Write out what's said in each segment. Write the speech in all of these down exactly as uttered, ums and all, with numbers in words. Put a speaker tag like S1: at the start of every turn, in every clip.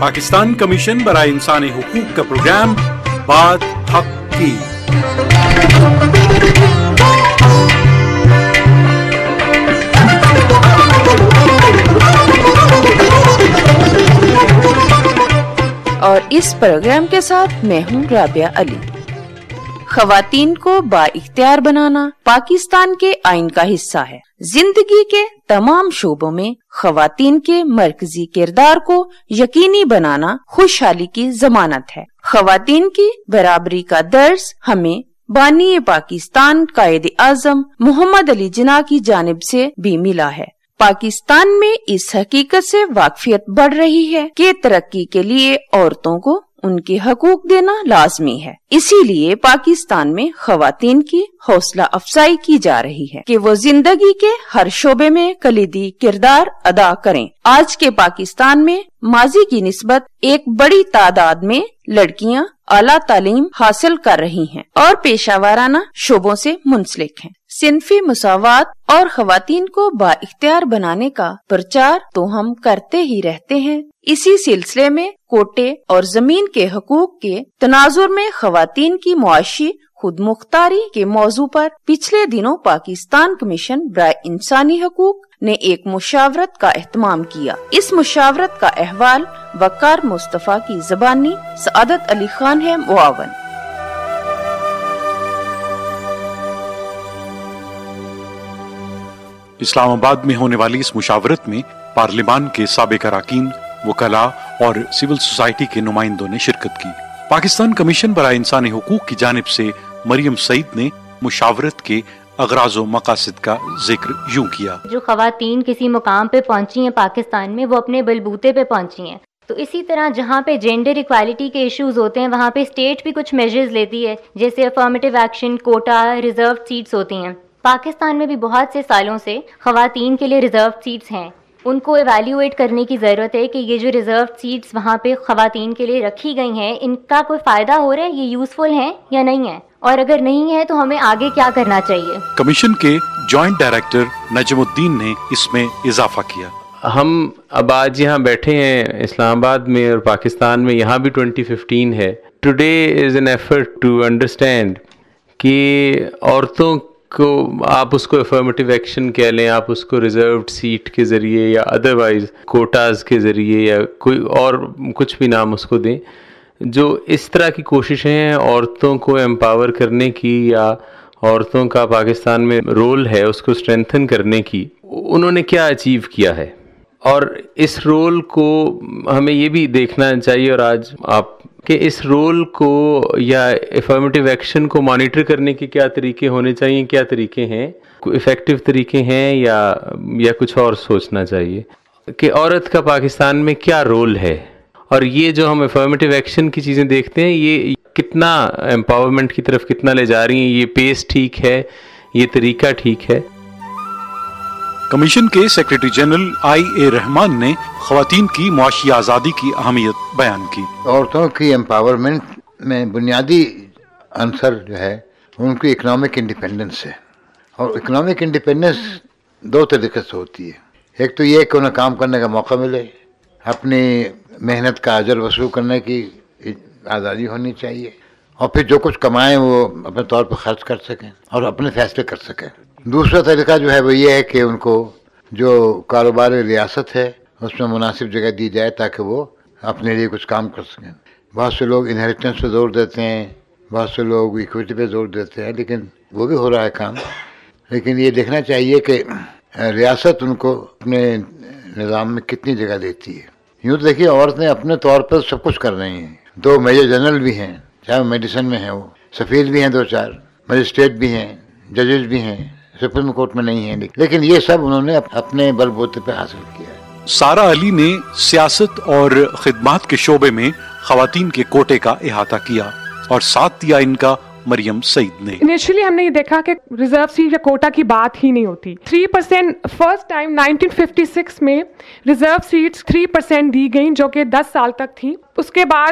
S1: Pakistan commission برائے انسانی حقوق کا پروگرام بات حق کی۔
S2: اور اس پروگرام کے ساتھ میں ہوں رابعہ علی۔ خواتین کو با اختیار بنانا پاکستان کے آئین کا حصہ ہے۔ زندگی کے تمام شعبوں میں خواتین کے مرکزی کردار کو یقینی بنانا خوشحالی کی ضمانت ہے۔ خواتین کی برابری کا درس ہمیں بانی پاکستان قائد اعظم محمد علی جناح کی جانب سے بھی ملا ہے۔ پاکستان میں اس حقیقت سے واقفیت بڑھ رہی ہے کہ ترقی کے لیے عورتوں کو ان کے حقوق دینا لازمی ہے۔ اسی لیے پاکستان میں خواتین کی حوصلہ افزائی کی جا رہی ہے کہ وہ زندگی کے ہر شعبے میں کلیدی کردار ادا کریں۔ آج کے پاکستان میں ماضی کی نسبت ایک بڑی تعداد میں لڑکیاں اعلیٰ تعلیم حاصل کر رہی ہیں اور پیشہ ورانہ شعبوں سے منسلک ہیں۔ صنفی مساوات اور خواتین کو با اختیار بنانے کا پرچار تو ہم کرتے ہی رہتے ہیں۔ اسی سلسلے میں کوٹے اور زمین کے حقوق کے تناظر میں خواتین کی معاشی خود مختاری کے موضوع پر پچھلے دنوں پاکستان کمیشن برائے انسانی حقوق نے ایک مشاورت کا اہتمام کیا۔ اس مشاورت کا احوال وقار مصطفیٰ کی زبانی سعادت علی خان ہے معاون۔
S1: اسلام آباد میں ہونے والی اس مشاورت میں پارلیمان کے سابق اراکین، وکلاء اور سول سوسائٹی کے نمائندوں نے شرکت کی۔ پاکستان کمیشن برائے انسانی حقوق کی جانب سے مریم سعید نے مشاورت کے اغراض و مقاصد کا ذکر یوں کیا۔
S3: جو خواتین کسی مقام پہ پہنچی ہیں پاکستان میں، وہ اپنے بلبوتے پہ پہنچی ہیں، تو اسی طرح جہاں پہ جینڈر ایکوالٹی کے ایشوز ہوتے ہیں وہاں پہ اسٹیٹ بھی کچھ میجرز لیتی ہے، جیسے affirmative action, quota, reserve seats ہوتی ہیں۔ پاکستان میں بھی بہت سے سالوں سے خواتین کے لیے ریزرو سیٹس ہیں۔ ان کو ایویلیویٹ کرنے کی ضرورت ہے کہ یہ جو ریزرو سیٹس وہاں پہ خواتین کے لیے رکھی گئی ہیں، ان کا کوئی فائدہ ہو رہا ہے، یہ یوزفل ہیں یا نہیں ہے، اور اگر نہیں ہے تو ہمیں آگے کیا کرنا چاہیے۔
S1: کمیشن کے جوائنٹ ڈائریکٹر نجم الدین نے اس میں اضافہ کیا۔
S4: ہم اب آج یہاں بیٹھے ہیں اسلام آباد میں اور پاکستان میں، یہاں بھی ٹوئنٹی ففٹین ہے۔ Today is an effort to understand کہ عورتوں کو آپ اس کو افرمیٹیو ایکشن کہہ لیں، آپ اس کو ریزروڈ سیٹ کے ذریعے یا ادروائز کوٹاز کے ذریعے یا کوئی اور کچھ بھی نام اس کو دیں، جو اس طرح کی کوششیں ہیں عورتوں کو امپاور کرنے کی یا عورتوں کا پاکستان میں رول ہے اس کو اسٹرینتھن کرنے کی، انہوں نے کیا اچیو کیا ہے، اور اس رول کو ہمیں یہ بھی دیکھنا چاہیے، اور آج آپ کہ اس رول کو یا افرمیٹیو ایکشن کو مانیٹر کرنے کے کیا طریقے ہونے چاہیے، کیا طریقے ہیں، کوئی افیکٹو طریقے ہیں یا یا کچھ اور سوچنا چاہیے کہ عورت کا پاکستان میں کیا رول ہے، اور یہ جو ہم افرمیٹیو ایکشن کی چیزیں دیکھتے ہیں یہ کتنا امپاورمنٹ کی طرف کتنا لے جا رہی ہیں، یہ پیس ٹھیک ہے، یہ طریقہ ٹھیک ہے۔
S1: کمیشن کے سیکریٹری جنرل آئی اے رحمان نے خواتین کی معاشی آزادی کی اہمیت بیان کی۔
S5: عورتوں کی امپاورمنٹ میں بنیادی عنصر جو ہے ان کی اکنامک انڈیپینڈنس ہے، اور اکنامک انڈیپینڈنس دو طریقے سے ہوتی ہے۔ ایک تو یہ کہ انہیں کام کرنے کا موقع ملے، اپنی محنت کا اجر وصول کرنے کی آزادی ہونی چاہیے، اور پھر جو کچھ کمائیں وہ اپنے طور پر خرچ کر سکیں اور اپنے فیصلے کر سکیں۔ دوسرا طریقہ جو ہے وہ یہ ہے کہ ان کو جو کاروبار ریاست ہے اس میں مناسب جگہ دی جائے تاکہ وہ اپنے لیے کچھ کام کر سکیں۔ بہت سے لوگ انہیریٹنس پہ زور دیتے ہیں، بہت سے لوگ ایکویٹی پہ زور دیتے ہیں، لیکن وہ بھی ہو رہا ہے کام، لیکن یہ دیکھنا چاہیے کہ ریاست ان کو اپنے نظام میں کتنی جگہ دیتی ہے۔ یوں تو دیکھیے عورتیں اپنے طور پر سب کچھ کر رہی ہیں، دو میجر جنرل بھی ہیں، چاہے وہ میڈیسن میں ہیں، وہ سفیر بھی ہیں، دو چار مجسٹریٹ بھی ہیں، ججز بھی ہیں، سپریم کورٹ میں نہیں ہیں، لیکن یہ سب انہوں نے اپنے بل بوتے پہ حاصل کیا ہے۔
S1: سارا علی نے سیاست اور خدمات کے شعبے میں خواتین کے کوٹے کا احاطہ کیا، اور ساتھ دیا ان کا مریم سعید نے۔
S6: انیشلی ہم نے یہ دیکھا کہ ریزرو سیٹ یا کوٹا کی بات ہی نہیں ہوتی۔ Three percent first time nineteen fifty six میں ریزرو سیٹس تھری پرسینٹ دی گئیں جو کہ دس سال تک تھی۔ اس کے بعد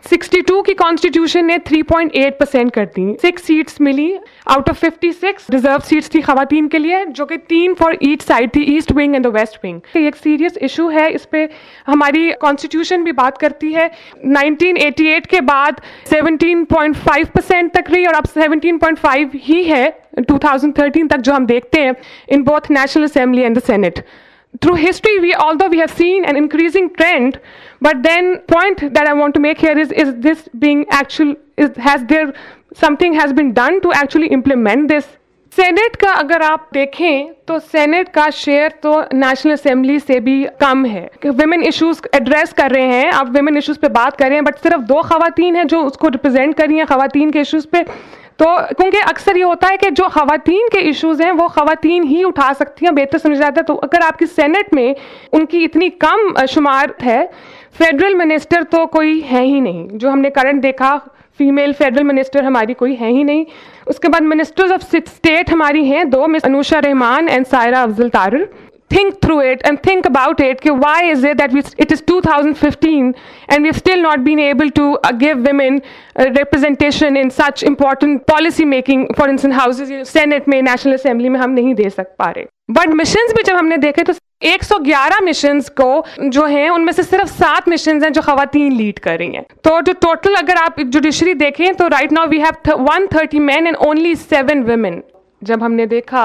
S6: सिक्सटी टू की कॉन्स्टिट्यूशन ने थ्री पॉइंट एट परसेंट कर दी, सिक्स सीट्स मिली out of fifty six reserve seats थी खवातीन के लिए, जो कि तीन फॉर ईच साइड थी, east wing and the west wing. ये एक सीरियस इशू है, इस पे हमारी कॉन्स्टिट्यूशन भी बात करती है। नाइनटीन एटी एट के बाद सेवनटीन पॉइंट फाइव परसेंट तक रही और अब सेवनटीन पॉइंट फाइव ही है टू थाउजेंड थर्टीन तक, जो हम देखते हैं in both national assembly and the senate. Through history, we although we have seen an increasing trend, but then point that I want to make here is is this being actual? Is has there something has been done to actually implement this? Senate का अगर आप देखें तो senate का share तो national assembly से भी कम है। विमेन इश्यूज एड्रेस कर रहे हैं, आप विमेन इश्यूज पे बात कर रहे हैं, बट सिर्फ दो खवातीन हैं जो उसको रिप्रेजेंट कर रही हैं खवातीन के इश्यूज पे। तो क्योंकि अक्सर ये होता है कि जो खवातीन के इश्यूज हैं वो खवातीन ही उठा सकती हैं, बेहतर समझा जाता है। तो अगर आपकी सेनेट में उनकी इतनी कम शुमार है, फेडरल मिनिस्टर तो कोई है ही नहीं, जो हमने करंट देखा फीमेल फेडरल मिनिस्टर हमारी कोई है ही नहीं। उसके बाद मिनिस्टर्स ऑफ स्टेट हमारी हैं दो, miss Anusha Rahman and Saira Afzal Tarar. Think through it and think about it. कि why is it that we, it is two thousand fifteen and we've still not been able to uh, give women uh, representation in such important policy making, for instance houses, Senate में, National Assembly में हम नहीं दे सक पा रहे। But missions भी जब हमने देखे तो एक सौ ग्यारह मिशंस को जो हैं उनमें से सिर्फ सात मिशंस हैं जो खवातीन लीड कर रही हैं। तो जो टोटल अगर आप जुडिशरी देखें तो right now we have one thirty man and only seven women. जब हमने देखा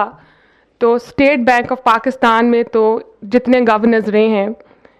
S6: तो स्टेट बैंक ऑफ पाकिस्तान में तो जितने गवर्नर्स रहे हैं,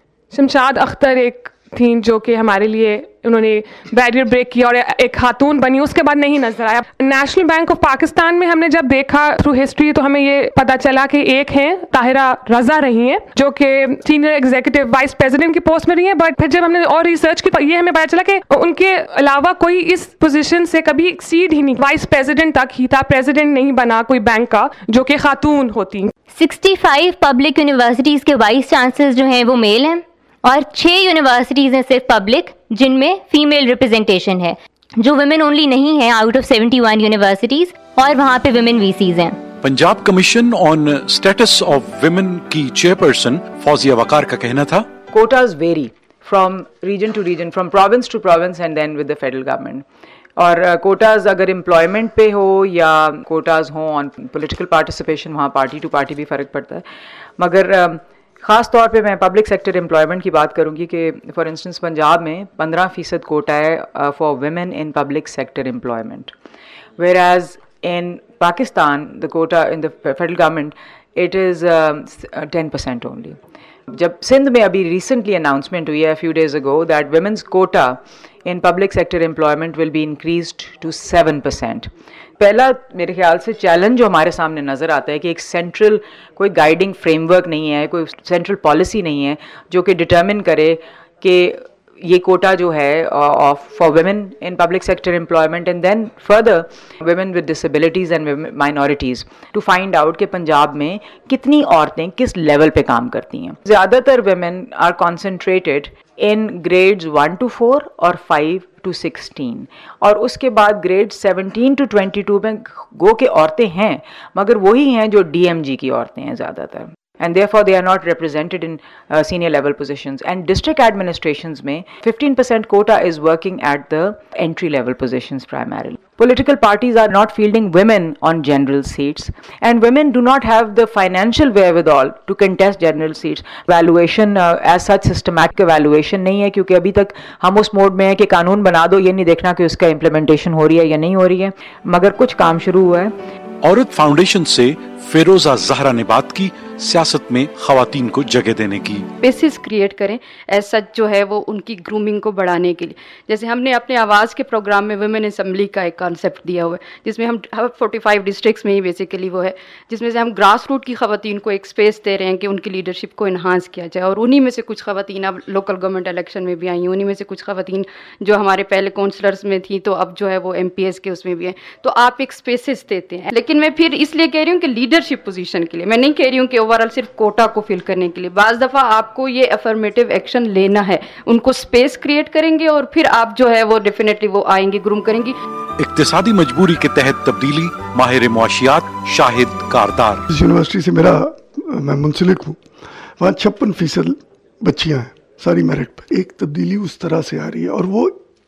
S6: शमशाद अख्तर एक थी जो कि हमारे लिए उन्होंने बैरियर ब्रेक किया और एक खातून बनी, उसके बाद नहीं नजर आया। नेशनल बैंक ऑफ पाकिस्तान में हमने जब देखा थ्रू हिस्ट्री तो हमें ये पता चला कि एक हैं ताहिरा रजा रही हैं जो कि सीनियर एग्जीक्यूटिव वाइस प्रेसिडेंट की पोस्ट में रही हैं, बट फिर जब हमने और रिसर्च की तो ये हमें पता चला कि उनके अलावा कोई इस पोजीशन से कभी एक्सीड ही नहीं, वाइस प्रेसिडेंट तक ही था, प्रेसिडेंट नहीं बना कोई बैंक का जो कि खातून होती।
S3: सिक्सटी फाइव पब्लिक यूनिवर्सिटीज के वाइस चांसलर जो हैं वो मेल हैं और छह यूनिवर्सिटीज हैं सिर्फ पब्लिक जिनमें फीमेल रिप्रेजेंटेशन है, जो वुमेन ओनली नहीं है out of seventy one universities, और वहाँ पे वुमेन वीसीज हैं।
S1: Punjab commission on status of women की चेयरपर्सन फौजिया वकार का कहना था,
S7: quotas vary from region to region, from province to province and then with the federal government. और कोटाज uh, अगर एम्प्लॉयमेंट पे हो या कोटाज हो ऑन पॉलिटिकल पार्टिसिपेशन, वहाँ पार्टी टू पार्टी भी फ़र्क पड़ता है। मगर uh, ख़ास तौर पे मैं पब्लिक सेक्टर एम्प्लॉयमेंट की बात करूँगी कि फॉर इंस्टेंस पंजाब में पंद्रह फ़ीसद कोटा है for women in public sector employment, where as in Pakistan the quota in the federal government it is ten percent only. जब सिंध में अभी रिसेंटली अनाउंसमेंट हुई है few days ago that women's quota in public sector employment will be increased to seven percent. पहला मेरे ख्याल से challenge जो हमारे सामने नज़र आता है कि एक सेंट्रल कोई गाइडिंग फ्रेमवर्क नहीं है, कोई सेंट्रल पॉलिसी नहीं है जो कि डिटर्मिन करे कि ये कोटा जो है of for women in public sector employment and then further women with disabilities and minorities to find out कि पंजाब में कितनी औरतें किस लेवल पे काम करती हैं। ज़्यादातर women are concentrated in grades one to four और फाइव टू सिक्सटीन, और उसके बाद grade seventeen to twenty two में गो के औरतें हैं, मगर वही हैं जो डीएमजी की औरतें हैं ज़्यादातर, and therefore they are not represented in uh, senior level positions. And district administrations में fifteen percent quota is working at the entry level positions primarily. Political parties are not fielding women on general seats, and women do not have the financial wherewithal to contest general seats. Valuation uh, as such systematic evaluation नहीं है, क्योंकि अभी तक हम उस mode में है कि कानून बना दो, ये नहीं देखना कि उसका implementation हो रही है या नहीं हो रही है, मगर कुछ काम शुरू हुआ है।
S1: औरत फाउंडेशन से फिरोजा जहरा ने बात की सियासत में खवातीन को जगह देने की।
S8: स्पेसेस क्रिएट करें एज सच जो है वो उनकी ग्रूमिंग को बढ़ाने के लिए। जैसे हमने अपने आवाज़ के प्रोग्राम में वुमेन असेंबली का एक कॉन्सेप्ट दिया हुआ है, जिसमें हम फोर्टी फाइव डिस्ट्रिक्ट्स में ही बेसिकली वो है, जिसमें से हम ग्रास रूट की खवातीन को एक स्पेस दे रहे हैं कि उनकी लीडरशिप को इन्हांस किया जाए। और उन्हीं में से कुछ खवातीन अब लोकल गवर्नमेंट इलेक्शन में भी आई हैं, उन्हीं में से कुछ खवातीन जो हमारे पहले काउंसलर्स में थी तो अब जो है वो एम पी एस के उसमें भी हैं। तो आप एक स्पेसेस देते हैं, लेकिन मैं फिर इसलिए कह रही हूँ कि लीडरशिप पोजीशन के लिए, मैं नहीं कह रही हूँ कि ओवरऑल सिर्फ कोटा को फिल करने के लिए। बाज़ दफ़ा आपको ये अफर्मेटिव एक्शन लेना है, उनको स्पेस क्रिएट करेंगे और फिर आप जो है वो डेफिनेटली वो आएंगे, ग्रूम करेंगी।
S1: इक्तिसादी मजबूरी के तहत तब्दीली, माहिर मुआशियात शाहिद कारदार।
S9: इस यूनिवर्सिटी से मेरा मैं मुंसलिक हूँ, वहाँ छप्पन फीसद बच्चियाँ हैं सारी मेरिट पर। एक तब्दीली उस तरह से आ रही है और वो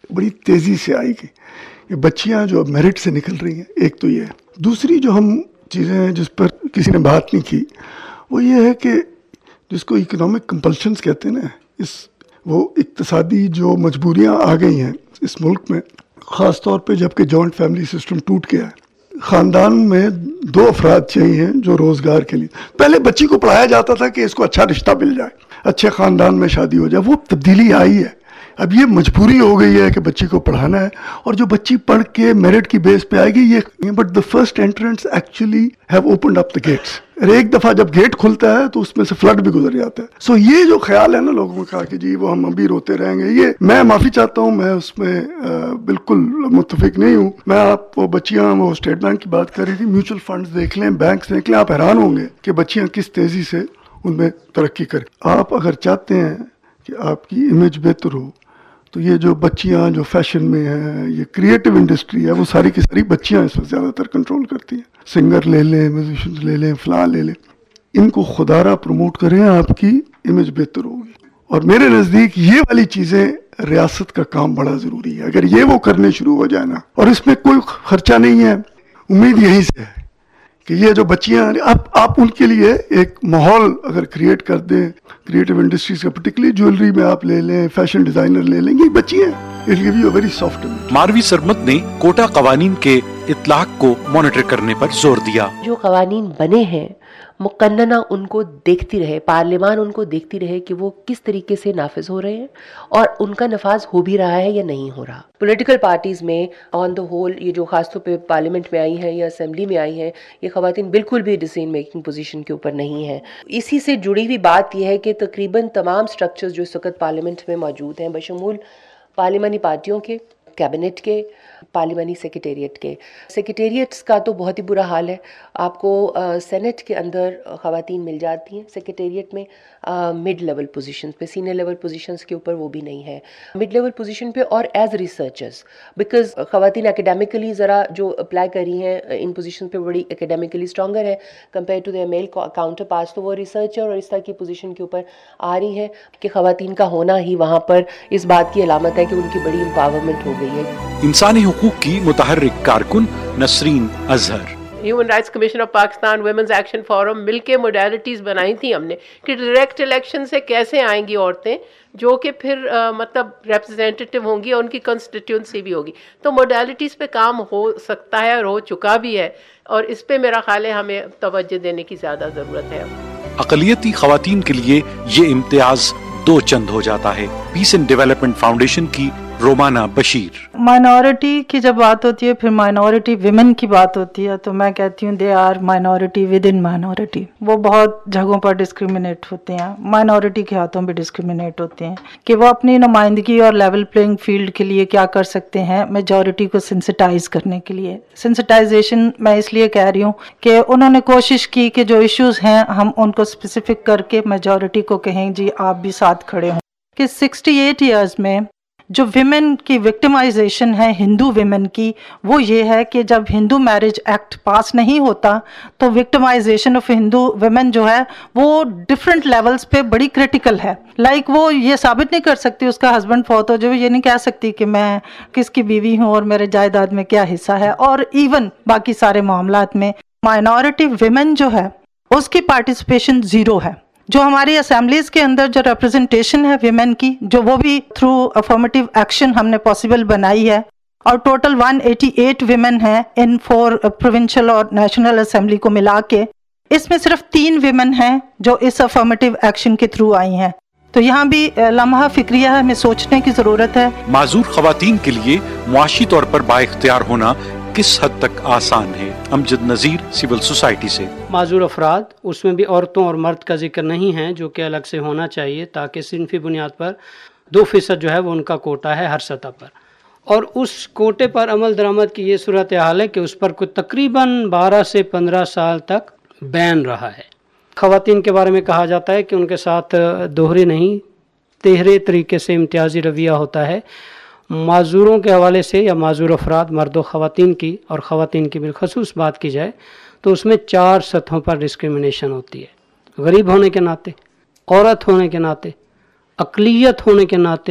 S9: بڑی تیزی سے آئے گی. یہ بچیاں جو اب میرٹ سے نکل رہی ہیں, ایک تو یہ ہے. دوسری جو ہم چیزیں ہیں جس پر کسی نے بات نہیں کی, وہ یہ ہے کہ جس کو اکنامک کمپلشنز کہتے ہیں نا, اس وہ اقتصادی جو مجبوریاں آ گئی ہیں اس ملک میں, خاص طور پہ جب کہ جوائنٹ فیملی سسٹم ٹوٹ گیا ہے. خاندان میں دو افراد چاہیے جو روزگار کے لیے. پہلے بچی کو پڑھایا جاتا تھا کہ اس کو اچھا رشتہ مل جائے, اچھے خاندان میں شادی ہو جائے. وہ تبدیلی آئی ہے. اب یہ مجبوری ہو گئی ہے کہ بچی کو پڑھانا ہے, اور جو بچی پڑھ کے میرٹ کی بیس پہ آئے گی یہ, but the first entrants actually have opened up the gates. ایک دفعہ جب گیٹ کھلتا ہے تو اس میں سے فلڈ بھی گزر جاتا ہے. سو so یہ جو خیال ہے نا لوگوں کا کہ جی وہ ہم ابھی روتے رہیں گے, یہ میں معافی چاہتا ہوں, میں اس میں بالکل متفق نہیں ہوں. میں آپ وہ بچیاں وہ اسٹیٹ بینک کی بات کر رہی تھی, میوچل فنڈز دیکھ لیں, بینکس دیکھ لیں, آپ حیران ہوں گے کہ بچیاں کس تیزی سے ان میں ترقی کریں. آپ اگر چاہتے ہیں کہ آپ کی امیج بہتر ہو تو یہ جو بچیاں جو فیشن میں ہیں, یہ کریٹو انڈسٹری ہے, وہ ساری کی ساری بچیاں اس میں زیادہ تر کنٹرول کرتی ہیں. سنگر لے لیں, میوزیشنز لے لیں, فلاں لے لیں, ان کو خدارہ پروموٹ کریں, آپ کی امیج بہتر ہوگی. اور میرے نزدیک یہ والی چیزیں ریاست کا کام بڑا ضروری ہے. اگر یہ وہ کرنے شروع ہو جائے نا, اور اس میں کوئی خرچہ نہیں ہے, امید یہیں سے ہے کہ یہ جو بچیاں آپ آپ ان کے لیے ایک ماحول اگر کریٹ کر دیں, کریٹو انڈسٹریز کا پرٹیکولرلی جویلری میں آپ لے لیں, فیشن ڈیزائنر لے لیں, یہ بچیاں ویری سافٹ.
S1: ماروی سرمد نے کوٹا قوانین کے اطلاق کو مانیٹر کرنے پر زور دیا.
S10: جو قوانین بنے ہیں مقننہ ان کو دیکھتی رہے, پارلیمان ان کو دیکھتی رہے کہ وہ کس طریقے سے نافذ ہو رہے ہیں اور ان کا نفاذ ہو بھی رہا ہے یا نہیں ہو رہا. پولیٹیکل پارٹیز میں آن دا ہول یہ جو خاص طور پہ پارلیمنٹ میں آئی ہیں یا اسمبلی میں آئی ہیں, یہ خواتین بالکل بھی ڈیسیژن میکنگ پوزیشن کے اوپر نہیں ہیں. اسی سے جڑی ہوئی بات یہ ہے کہ تقریباً تمام سٹرکچرز جو اس وقت پارلیمنٹ میں موجود ہیں, بشمول پارلیمانی پارٹیوں کے, کیبنٹ کے, پارلیمانی سیکریٹریٹ کے. سیکریٹریٹس کا تو بہت ہی برا حال ہے. آپ کو سینٹ کے اندر خواتین مل جاتی ہیں, سیکریٹریٹ میں مڈ لیول پوزیشنز پہ, سینئر لیول پوزیشنز کے اوپر وہ بھی نہیں ہے. مڈ لیول پوزیشن پہ اور ایز ریسرچرز, بیکاز خواتین اکیڈیمکلی ذرا جو اپلائی کر رہی ہیں ان پوزیشن پہ بڑی اکیڈیمکلی اسٹرانگر ہے compare to their male counterparts, تو وہ ریسرچر اور اس طرح کی پوزیشن کے اوپر آ رہی ہیں کہ خواتین کا ہونا ہی وہاں پر اس بات کی علامت ہے کہ ان کی بڑی امپاورمنٹ ہو گئی ہے.
S1: انسانی حقوق کی متحرک کارکن Nasreen Azhar.
S11: Human rights commission of Pakistan women's action forum مل کے موڈیلٹیز بنائی تھیں ہم نے کہ ڈائریکٹ الیکشن سے کیسے آئیں گی عورتیں جو کہ پھر مطلب ریپرزینٹیو ہوں گی اور ان کی کنسٹیٹیوئنسی بھی ہوگی. تو موڈیلٹیز پہ کام ہو سکتا ہے اور ہو چکا بھی ہے, اور اس پہ میرا خیال ہے ہمیں توجہ دینے کی زیادہ ضرورت ہے.
S1: اقلیتی خواتین کے لیے یہ امتیاز دو چند ہو جاتا ہے. پیس اینڈ ڈیولپمنٹ فاؤنڈیشن کی رومانہ بشیر.
S12: مائنورٹی کی جب بات ہوتی ہے, پھر مائنورٹی ویمن کی بات ہوتی ہے, تو میں کہتی ہوں they are minority within minority. وہ بہت جگہوں پر ڈسکریمنیٹ ہوتے ہیں, مائنورٹی کے ہاتھوں بھی ڈسکریمنیٹ ہوتے ہیں کہ وہ اپنی نمائندگی اور لیول پلینگ فیلڈ کے لیے کیا کر سکتے ہیں میجورٹی کو سینسٹائز کرنے کے لیے. سینسٹائزیشن میں اس لیے کہہ رہی ہوں کہ انہوں نے کوشش کی کہ جو ایشوز ہیں ہم ان کو اسپیسیفک کر کے میجورٹی کو کہیں جی آپ بھی ساتھ کھڑے ہوں. کہ سکسٹی ایٹ ایئرز میں جو ویمن کی وکٹمائزیشن ہے ہندو ویمن کی, وہ یہ ہے کہ جب ہندو میرج ایکٹ پاس نہیں ہوتا تو وکٹمائزیشن آف ہندو ویمن جو ہے وہ ڈفرینٹ لیولز پہ بڑی کرٹیکل ہے. لائک وہ یہ ثابت نہیں کر سکتی, اس کا ہسبینڈ فوت ہو جو یہ نہیں کہہ سکتی کہ میں کس کی بیوی ہوں اور میرے جائیداد میں کیا حصہ ہے. اور ایون باقی سارے معاملات میں مائنورٹی ویمن جو ہے اس کی پارٹیسپیشن زیرو ہے. جو ہماری اسمبلیز کے اندر جو ریپرزنٹیشن ہے ویمن کی, جو وہ بھی تھرو افرمیٹیو ایکشن ہم نے پاسبل بنائی ہے, اور total one eighty eight women ہیں ان فور پروونشل اور نیشنل اسمبلی کو ملا کے. اس میں صرف تین ویمن ہیں جو اس افرمیٹیو ایکشن کے تھرو آئی ہیں. تو یہاں بھی لمحہ فکریہ ہمیں سوچنے کی ضرورت ہے.
S1: معذور خواتین کے لیے معاشی طور پر با اختیار ہونا کس حد تک آسان ہے؟ امجد نذیر, سول سوسائٹی سے.
S13: معذور افراد, اس میں بھی عورتوں اور مرد کا ذکر نہیں ہے جو کہ الگ سے ہونا چاہیے تاکہ صنفی بنیاد پر دو فیصد جو ہے وہ ان کا کوٹا ہے ہر سطح پر. اور اس کوٹے پر عمل درآمد کی یہ صورتحال ہے کہ اس پر کوئی تقریباً بارہ سے پندرہ سال تک بین رہا ہے. خواتین کے بارے میں کہا جاتا ہے کہ ان کے ساتھ دوہرے نہیں تیہرے طریقے سے امتیازی رویہ ہوتا ہے. معذوروں کے حوالے سے یا معذور افراد مرد و خواتین کی, اور خواتین کی بالخصوص بات کی جائے تو اس میں چار سطحوں پر ڈسکرمنیشن ہوتی ہے. غریب ہونے کے ناطے, عورت ہونے کے ناطے, اقلیت ہونے کے ناطے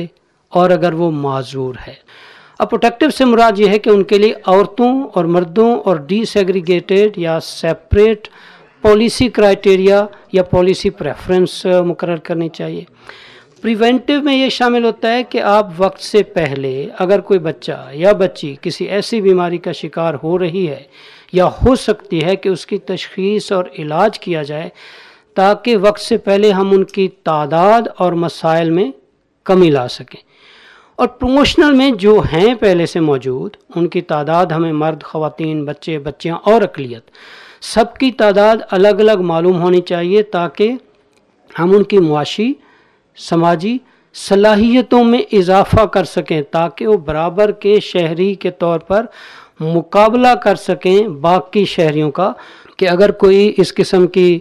S13: اور اگر وہ معذور ہے. اب پروٹیکٹیو سے مراد یہ ہے کہ ان کے لیے عورتوں اور مردوں اور ڈی سیگریگیٹڈ یا سیپریٹ پالیسی کرائٹیریا یا پالیسی پریفرنس مقرر کرنی چاہیے. پریونٹیو میں یہ شامل ہوتا ہے کہ آپ وقت سے پہلے اگر کوئی بچہ یا بچی کسی ایسی بیماری کا شکار ہو رہی ہے یا ہو سکتی ہے کہ اس کی تشخیص اور علاج کیا جائے تاکہ وقت سے پہلے ہم ان کی تعداد اور مسائل میں کمی لا سکیں. اور پروموشنل میں جو ہیں پہلے سے موجود ان کی تعداد ہمیں مرد، خواتین، بچے، بچیاں اور اقلیت سب کی تعداد الگ الگ معلوم ہونی چاہیے تاکہ ہم ان کی معاشی سماجی صلاحیتوں میں اضافہ کر سکیں تاکہ وہ برابر کے شہری کے طور پر مقابلہ کر سکیں باقی شہریوں کا. کہ اگر کوئی اس قسم کی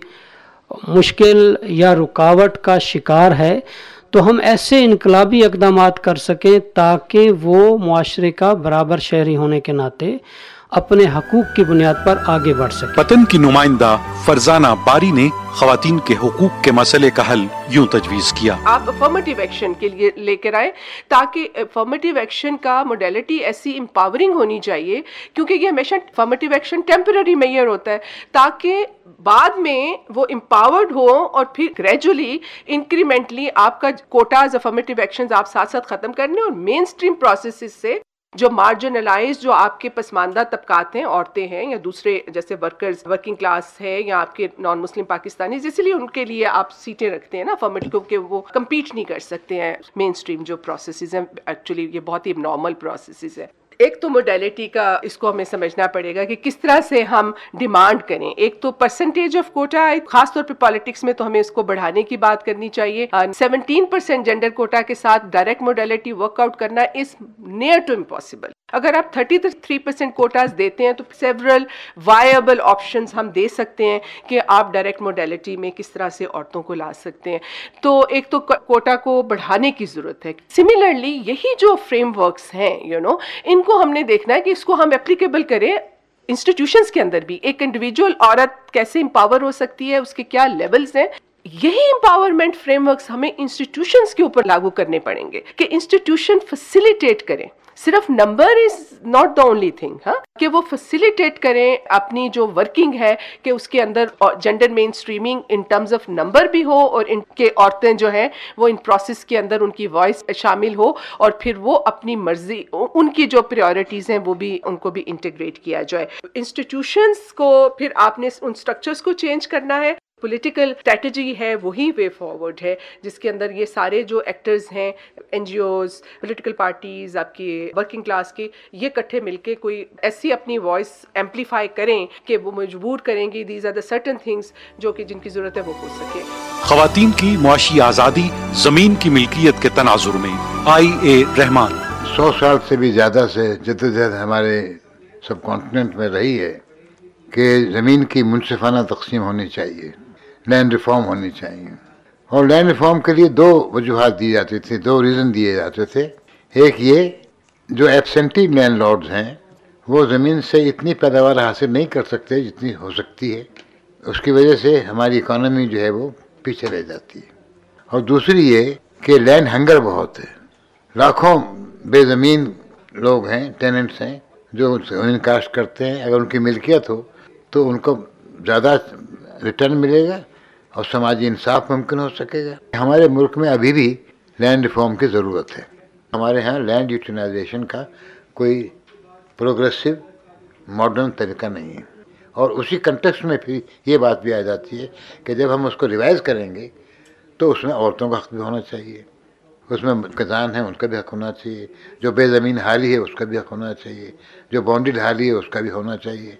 S13: مشکل یا رکاوٹ کا شکار ہے تو ہم ایسے انقلابی اقدامات کر سکیں تاکہ وہ معاشرے کا برابر شہری ہونے کے ناطے اپنے حقوق کی بنیاد پر آگے بڑھ سکے.
S1: وطن کی نمائندہ فرزانہ باری نے خواتین کے حقوق کے مسئلے کا حل یوں تجویز کیا.
S11: آپ افرمیٹیو ایکشن کے لیے لے کر آئے تاکہ افرمیٹیو ایکشن کا موڈیلٹی ایسی امپاورنگ ہونی چاہیے، کیونکہ یہ ہمیشہ افرمیٹیو ایکشن ٹیمپرری میئر ہوتا ہے تاکہ بعد میں وہ امپاورڈ ہو اور پھر گریجولی انکریمنٹلی آپ کا کوٹاز افرمیٹیو ایکشنز آپ ساتھ ساتھ ختم کرنے اور مین اسٹریم پروسیسز سے جو مارجنلائز جو آپ کے پسماندہ طبقات ہیں، عورتیں ہیں یا دوسرے جیسے ورکرز ورکنگ کلاس ہے یا آپ کے نان مسلم پاکستانی، اسی لیے ان کے لیے آپ سیٹیں رکھتے ہیں نا افرمیٹیو کہ وہ کمپیٹ نہیں کر سکتے ہیں مین اسٹریم جو پروسیسز ہیں. ایکچولی یہ بہت ہی نارمل پروسیسز ہے. ایک تو موڈیلٹی کا اس کو ہمیں سمجھنا پڑے گا کہ کس طرح سے ہم ڈیمانڈ کریں. ایک تو پرسنٹیج آف کوٹا، خاص طور پہ پالیٹکس میں تو ہمیں اس کو بڑھانے کی بات کرنی چاہیے. سیونٹین پرسینٹ جینڈر کوٹا کے ساتھ ڈائریکٹ موڈیلٹی ورک آؤٹ کرنا از نیئر ٹو امپاسبل. اگر آپ تھرٹی تھری پرسینٹ کوٹاز دیتے ہیں تو سیورل وائبل آپشنز ہم دے سکتے ہیں کہ آپ ڈائریکٹ موڈیلٹی میں کس طرح سے عورتوں کو لا سکتے ہیں. تو ایک تو کوٹا کو بڑھانے کی ضرورت ہے. سملرلی یہی جو فریم ورکس ہیں یو نو ان کو ہم نے دیکھنا ہے کہ اس کو ہم اپلیکیبل کریں انسٹیٹیوشنز کے اندر بھی. ایک انڈیویجول عورت کیسے امپاور ہو سکتی ہے، اس کے کیا لیولز ہیں. یہی امپاورمنٹ فریم ورکس ہمیں انسٹیٹیوشنز کے اوپر لاگو کرنے پڑیں گے کہ انسٹیٹیوشن فیسیلیٹیٹ کریں. صرف number is not the only thing, ہاں کہ وہ فیسیلیٹیٹ کریں اپنی جو ورکنگ ہے کہ اس کے اندر gender mainstreaming in terms of number بھی ہو اور ان کے عورتیں جو ہیں وہ ان پروسیس کے اندر ان کی وائس شامل ہو اور پھر وہ اپنی مرضی ان کی جو پریورٹیز ہیں وہ بھی ان کو بھی انٹیگریٹ کیا جائے. انسٹیٹیوشنز کو پھر آپ نے ان اسٹرکچرز کو چینج کرنا ہے. پولیٹیکل اسٹریٹجی ہے وہی وے فارورڈ ہے جس کے اندر یہ سارے جو ایکٹرز ہیں، N G Os, political parties, آپ کی ورکنگ کلاس کے، یہ کٹھے مل کے کوئی ایسی اپنی وائس ایمپلیفائی کریں کہ وہ مجبور کریں گی these are the certain things جو کہ جن کی ضرورت ہے وہ ہو سکے.
S1: خواتین کی معاشی آزادی زمین کی ملکیت کے تناظر میں آئی اے رحمان.
S5: سو سال سے بھی زیادہ سے جدوجہد ہمارے سب کانٹیننٹ میں رہی ہے کہ زمین کی منصفانہ تقسیم ہونی چاہیے، لینڈ ریفارم ہونی چاہیے. اور لینڈ ریفارم کے لیے دو وجوہات دی جاتی تھی، دو ریزن دیے جاتے تھے. ایک یہ جو ایبسینٹی لینڈ لارڈز ہیں وہ زمین سے اتنی پیداوار حاصل نہیں کر سکتے جتنی ہو سکتی ہے، اس کی وجہ سے ہماری اکانومی جو ہے وہ پیچھے رہ جاتی ہے. اور دوسری یہ کہ لینڈ ہنگر بہت ہے، لاکھوں بے زمین لوگ ہیں، ٹیننٹس ہیں جو زمین کاشت کرتے ہیں. اگر ان کی ملکیت ہو تو ان کو زیادہ ریٹرن ملے گا اور سماجی انصاف ممکن ہو سکے گا. ہمارے ملک میں ابھی بھی لینڈ ریفارم کی ضرورت ہے. ہمارے ہاں لینڈ یوٹیلائزیشن کا کوئی پروگریسو ماڈرن طریقہ نہیں ہے. اور اسی کنٹیکسٹ میں پھر یہ بات بھی آ جاتی ہے کہ جب ہم اس کو ریوائز کریں گے تو اس میں عورتوں کا حق بھی ہونا چاہیے، اس میں کسان ہیں ان کا بھی حق ہونا چاہیے، جو بے زمین حالی ہے اس کا بھی حق ہونا چاہیے، جو باؤنڈیڈ حالی ہے اس کا بھی ہونا چاہیے.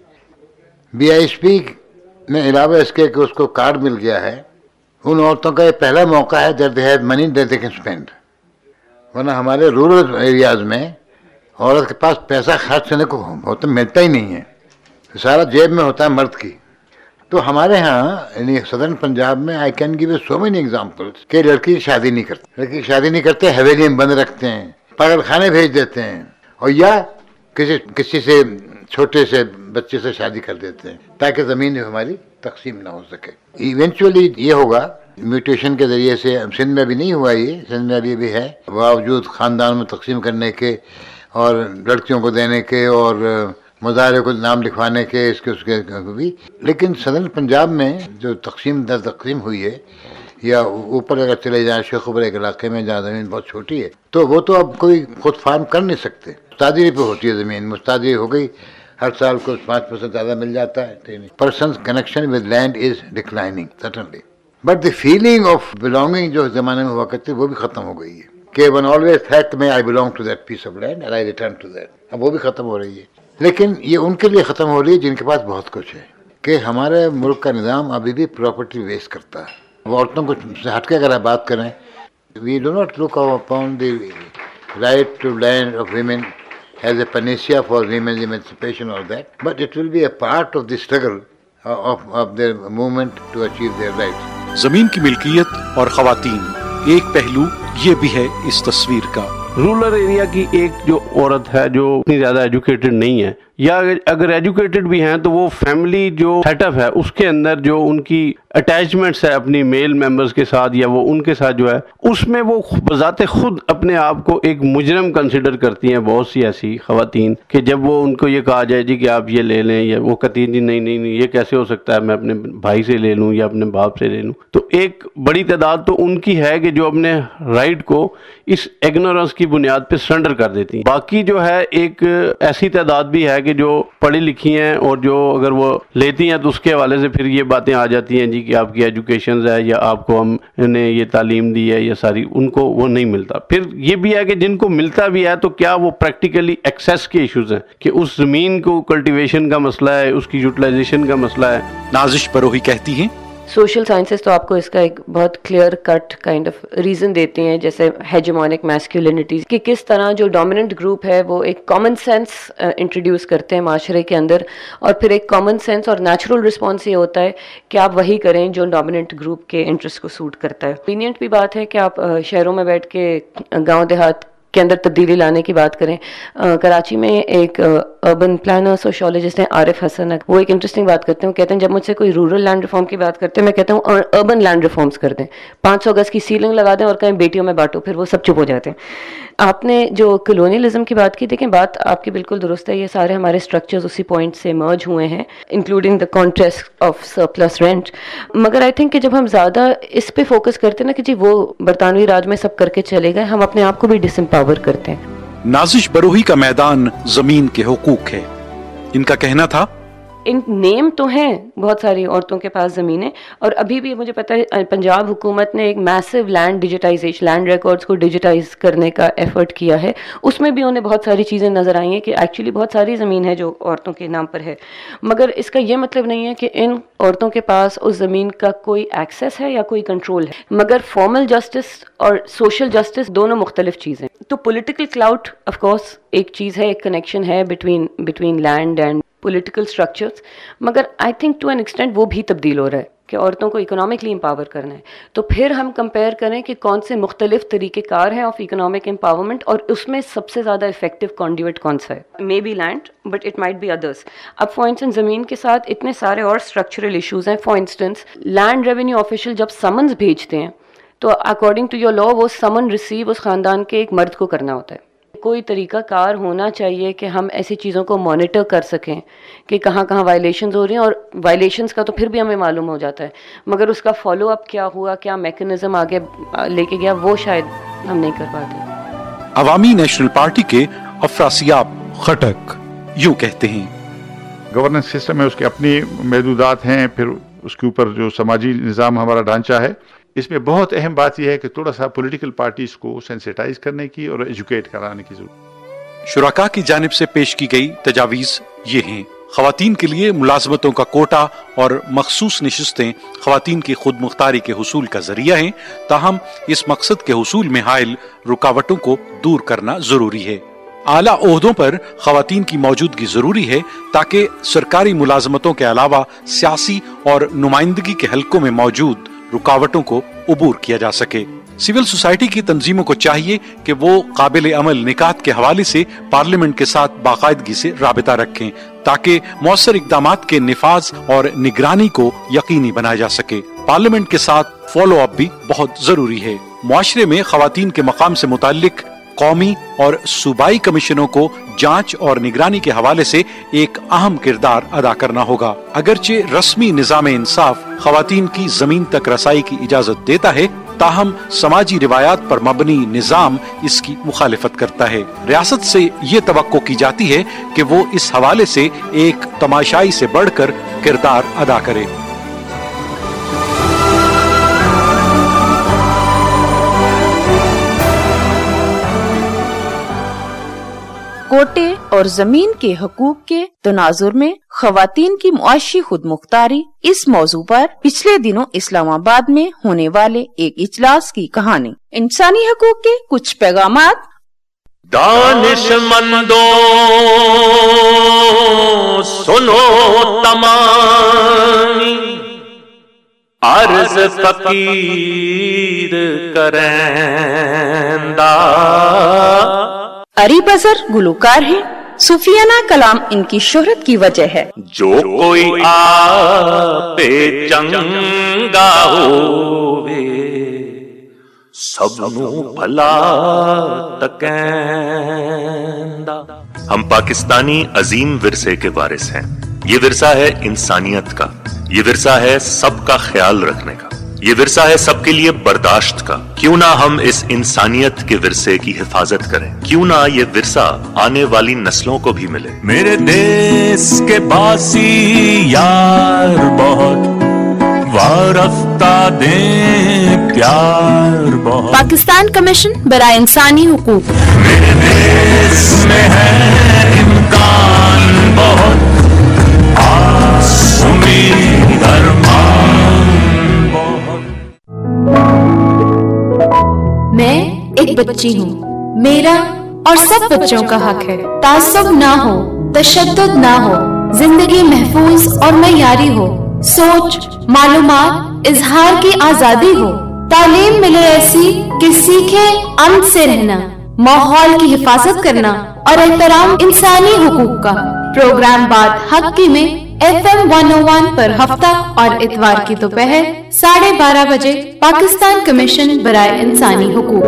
S5: بی آئی ایس پی میں علاوہ اس کے کہ اس کو کارڈ مل گیا ہے، ان عورتوں کا یہ پہلا موقع ہے that they have money that they can spend. ورنہ ہمارے رورل ایریاز میں عورت کے پاس پیسہ خرچ کرنے کو ہوتا ملتا ہی نہیں ہے، سارا جیب میں ہوتا ہے مرد کی. تو ہمارے ہاں یعنی صدرن پنجاب میں I can give a so many examples کہ لڑکی شادی نہیں کرتی، لڑکی شادی نہیں کرتے، حویلی میں بند رکھتے ہیں، پاگل خانے بھیج دیتے ہیں، اور یا کسی کسی سے چھوٹے سے بچے سے شادی کر دیتے ہیں تاکہ زمین ہماری تقسیم نہ ہو سکے. ایونچولی یہ ہوگا म्यूटेशन के ज़रिए से सिंध में भी नहीं हुआ, ये सिंध में अभी भी है, बावजूद ख़ानदान में तकसीम करने के और लड़कियों को देने के और मुजाहरे को नाम लिखवाने के, इसके उसके भी। लेकिन सदर्न पंजाब में जो तकसीम दर तकसीम हुई है, या ऊपर अगर चले जाएँ शेखुपुर एक इलाके में जहाँ ज़मीन बहुत छोटी है, तो वो तो अब कोई खुद फार्म कर नहीं सकते, मुस्तादरी पे होती है ज़मीन, मुस्तादरी हो गई, हर साल को पाँच परसेंट ज़्यादा मिल जाता है। Person connection with land is declining certainly, but the feeling of belonging जो ज़माने में हुआ करती है वो भी ख़त्म हो गई है, कि वन ऑलवेज थैट में I belong to that piece of land and I return to that, अब वो भी ख़त्म हो रही है। लेकिन ये उनके लिए ख़त्म हो रही है जिनके पास बहुत कुछ है, कि हमारे मुल्क का निज़ाम अभी भी प्रॉपर्टी वेस्ट करता है। वो औरतों को हट के अगर आप बात करें, we do not look upon the right to land of women as a panacea for women's emancipation or that, but it will be a part of the struggle of, of their movement to achieve their rights.
S1: जमीन की मिल्कियत और खवातीन, एक पहलू ये भी है इस तस्वीर का।
S4: रूरल एरिया की एक जो औरत है जो इतनी ज़्यादा एजुकेटेड नहीं है, या अगर एजुकेटेड भी हैं तो वो फैमिली जो सेटअप है उसके अंदर जो उनकी अटैचमेंट्स है अपनी मेल मेंबर्स के साथ या वो उनके साथ जो है, उसमें वो बजाते खुद अपने आप को एक मुजरम कंसिडर करती हैं बहुत सी ऐसी खवातीन, कि जब वो उनको ये कहा जाए जी कि आप ये ले लें, या वो कहती हैं जी नहीं नहीं नहीं ये कैसे हो सकता है, मैं अपने भाई से ले लूँ या अपने बाप से ले लूँ। तो एक बड़ी तादाद तो उनकी है कि जो अपने राइट को इस इग्नोरेंस की बुनियाद पे सरेंडर कर देती हैं। बाकी जो है एक ऐसी तादाद भी है कि जो पढ़ी लिखी हैं और जो अगर वो लेती हैं तो उसके हवाले से फिर ये बातें आ जाती हैं जी कि आपकी एजुकेशन है या आपको हमने ये तालीम दी है, या सारी उनको वो नहीं मिलता। फिर ये भी है कि जिनको मिलता भी है तो क्या वो प्रैक्टिकली एक्सेस के इश्यूज हैं, कि उस जमीन को कल्टीवेशन का मसला है, उसकी यूटिलाइजेशन का मसला है।
S1: नाजिश बरोही कहती हैं
S10: सोशल साइंसेस तो आपको इसका एक बहुत clear cut kind of reason देती हैं, जैसे हेजेमोनिक मैस्कुलिनिटी, कि किस तरह जो डोमिनेंट ग्रुप है वो एक कॉमन सेंस इंट्रोड्यूस करते हैं माशरे के अंदर, और फिर एक कॉमन सेंस और नेचुरल रिस्पॉन्स ये होता है कि आप वही करें जो डोमिनेंट ग्रुप के इंटरेस्ट को सूट करता है। कन्वीनियंट भी बात है कि आप शहरों में बैठ के गाँव देहात के अंदर तब्दीली लाने की बात करें। आ, कराची में एक अर्बन प्लानर सोशियोलॉजिस्ट हैं आरिफ हसन, वो एक इंटरेस्टिंग बात करते हैं। वो कहते हैं जब मुझसे कोई रूरल लैंड रिफॉर्म की बात करते हैं, मैं कहता हूँ अर्बन लैंड रिफॉर्म्स कर दें, पाँच सौ गज की सीलिंग लगा दें और कहीं बेटियों में बांटो, फिर वो सब चुप हो जाते हैं। आपने जो कॉलोनियलिज्म की बात की, देखें बात आपकी बिल्कुल दुरुस्त है, ये सारे हमारे स्ट्रक्चर्स उसी पॉइंट से मर्ज हुए हैं, including the contest of surplus rent. मगर आई थिंक कि जब हम ज़्यादा इस पे फोकस करते हैं ना कि जी वो बरतानवी राज में सब करके चले गए, हम अपने आप को भी डिसएम्पावर करते हैं।
S1: नाजिश बरोही का मैदान जमीन के हुकूक है। इनका कहना था
S10: इन नेम तो हैं बहुत सारी औरतों के पास ज़मीनें, और अभी भी मुझे पता है पंजाब हुकूमत ने एक massive land digitization, land records को डिजिटाइज करने का एफर्ट किया है। उसमें भी उन्हें बहुत सारी चीज़ें नज़र आई हैं कि एक्चुअली बहुत सारी ज़मीन है जो औरतों के नाम पर है, मगर इसका ये मतलब नहीं है कि इन औरतों के पास उस ज़मीन का कोई एक्सेस है या कोई कंट्रोल है। मगर फॉर्मल जस्टिस और सोशल जस्टिस दोनों मुख्तलिफ चीज़ें। तो पॉलिटिकल क्लाउट ऑफ कोर्स एक चीज़ है, एक कनेक्शन है between between land and political structures, मगर I think to an extent वो भी तब्दील हो रहा है कि औरतों को इकोनॉमिकली एम्पावर करना है। तो फिर हम कंपेयर करें कि कौन से मुख्तलिफ तरीक़ेकार हैं ऑफ इकोनॉमिक एम्पावरमेंट, और उसमें सबसे ज़्यादा इफेक्टिव कॉन्ड्यूट कौन सा है। Maybe land but it might be others. अब फॉर इंस्टेंस ज़मीन के साथ इतने सारे और स्ट्रक्चरल इशूज़ हैं। For instance land revenue official जब समन्स भेजते हैं तो अकॉर्डिंग टू योर लॉ वो समन रिसीव उस ख़ानदान के एक मर्द को करना होता है। कोई तरीका कार होना चाहिए कि हम ऐसी चीज़ों को मॉनिटर कर सकें कि कहाँ कहाँ वायलेशंस हो रही हैं, और वायलेशंस का तो फिर भी हमें मालूम हो जाता है, मगर उसका फॉलो अप क्या हुआ, क्या मैकेनिज्म आगे लेके गया, वो शायद हम नहीं कर पाते।
S1: अवामी नेशनल पार्टी के अफरासियाब खटक यूँ कहते हैं
S14: गवर्नेंस सिस्टम है, उसके अपनी महदूदात हैं, फिर उसके ऊपर जो समाजी निज़ाम हमारा ढांचा है, इसमें बहुत अहम बात यह है कि थोड़ा सा पॉलिटिकल पार्टीज को सेंसिटाइज करने की और एजुकेट कराने की जरूरत।
S1: शुराका की जानिब से पेश की गई तजावीज़ ये हैं। ख़वातीन के लिए मुलाजमतों का कोटा और मखसूस नशिस्तें ख़वातीन की खुद मुख्तारी के हुसूल का जरिया हैं, ताहम इस मकसद के हुसूल में हायल रुकावटों को दूर करना जरूरी है। आला ओहदों पर ख़वातीन की मौजूदगी जरूरी है ताकि सरकारी मुलाजमतों के अलावा सियासी और नुमाइंदगी के हलकों में मौजूद रुकावटों को उबूर किया जा सके। सिविल सोसाइटी की तंजीमों को चाहिए कि वो काबिल अमल निकात के हवाले से पार्लियामेंट के साथ बाकायदगी से राबिता रखें ताकि मौसर इक़दामात के निफाज और निगरानी को यकीनी बनाया जा सके। पार्लियामेंट के साथ फॉलो अप भी बहुत जरूरी है। मुआशरे में खवातीन के मकाम से मुताल्लिक कौमी और सूबाई कमीशनों को जांच और निगरानी के हवाले से एक अहम किरदार अदा करना होगा। अगरचे रस्मी निज़ाम इंसाफ खवातीन की जमीन तक रसाई की इजाजत देता है, ताहम समाजी रिवायात पर मबनी निज़ाम इसकी मुखालिफत करता है। रियासत से ये तवक्को की जाती है कि वो इस हवाले से एक तमाशाई से बढ़कर किरदार अदा करे।
S2: कोटे और जमीन के हकूक के तनाजुर में खवातीन की मुआशी खुद मुख्तारी, इस मौजू पर पिछले दिनों इस्लामाबाद में होने वाले एक इजलास की कहानी। इंसानी हकूक के कुछ पैगामात।
S15: दानिशमंदों सुनो तमामी, अर्ज फकीर करेंदा।
S2: अरी बजर गुलकार है, सूफियाना कलाम इनकी शोहरत की वजह है।
S15: जो कोई आपे चंगा होवे, सबनू भला तकैंदा। हम पाकिस्तानी अजीम विरसे के वारिस हैं। ये विरसा है इंसानियत का, ये विरसा है सबका ख्याल रखने का, ये विरसा है सबके लिए बर्दाश्त का। क्यों ना हम इस इंसानियत के विरसे की हिफाजत करें, क्यों ना ये विरसा आने वाली नस्लों को भी मिले। मेरे देश के बासी यार बहुत वारफ्ता दे प्यार बहुत।
S16: पाकिस्तान कमीशन बराए इंसानी हुकूक।
S15: मेरे देश में है इम्कान बहुत, आस उम्मीद अरमान।
S16: मैं एक बच्ची हूँ, मेरा और सब बच्चों का हक है तासुब ना हो, तशद्दुद ना हो, जिंदगी महफूज और मयारी हो, सोच मालूमात इजहार की आजादी हो, तालीम मिले ऐसी कि सीखे अमन से रहना, माहौल की हिफाजत करना और एहतराम इंसानी हुकूक का। प्रोग्राम बात हक की में F M one O one पर हफ्ता और इतवार की दोपहर साढ़े बारह बजे पाकिस्तान कमीशन बराए इंसानी हुकूक।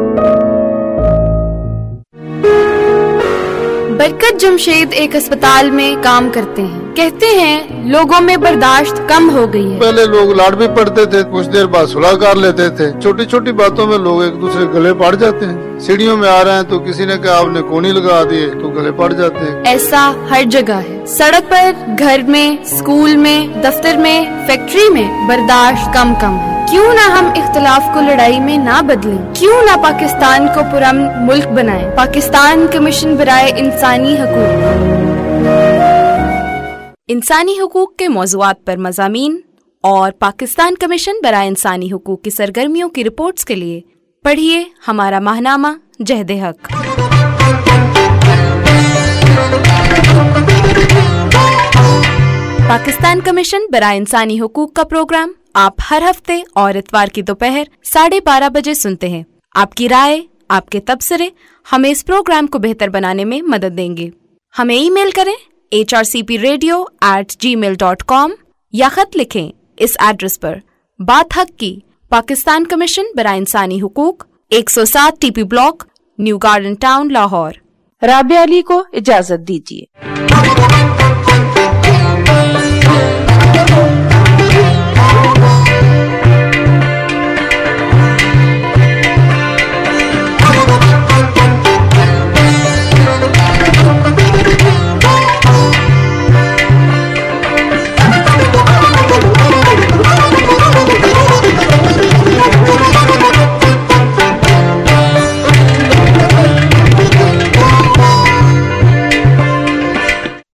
S16: बरकत जमशेद एक अस्पताल में काम करते हैं। कहते हैं लोगों में बर्दाश्त कम हो गई है।
S17: पहले लोग लाड़ भी पड़ते थे, कुछ देर बाद सुलह कर लेते थे। छोटी छोटी बातों में लोग एक दूसरे गले पड़ जाते हैं। सीढ़ियों में आ रहे हैं तो किसी ने कहा आपने कोनी लगा दिए तो गले पड़ जाते हैं।
S16: ऐसा हर जगह है, सड़क पर, घर में, स्कूल में, दफ्तर में, फैक्ट्री में बर्दाश्त कम कम है। क्यों ना हम इख्तिलाफ को लड़ाई में ना बदलें, क्यों ना पाकिस्तान को पुरअमन मुल्क बनाएं। पाकिस्तान कमीशन बराए इंसानी हकूक। इंसानी हुकूक के मौज़ूआत पर मज़ामीन और पाकिस्तान कमीशन बराए इंसानी हुकूक की सरगर्मियों की रिपोर्ट्स के लिए पढ़िए हमारा माहनामा जहदे हक। पाकिस्तान कमीशन बराए इंसानी हुकूक का प्रोग्राम आप हर हफ्ते और इतवार की दोपहर साढ़े बारह बजे सुनते हैं। आपकी राय, आपके तबसरे हमें इस प्रोग्राम को बेहतर बनाने में मदद देंगे। हमें ईमेल करें H R C P radio at gmail dot com या खत लिखें इस एड्रेस पर। बात हक की, पाकिस्तान कमीशन बराए इंसानी हुकूक, एक सौ सात TP block, new garden town, Lahore.
S2: Rabia Ali को इजाजत दीजिए।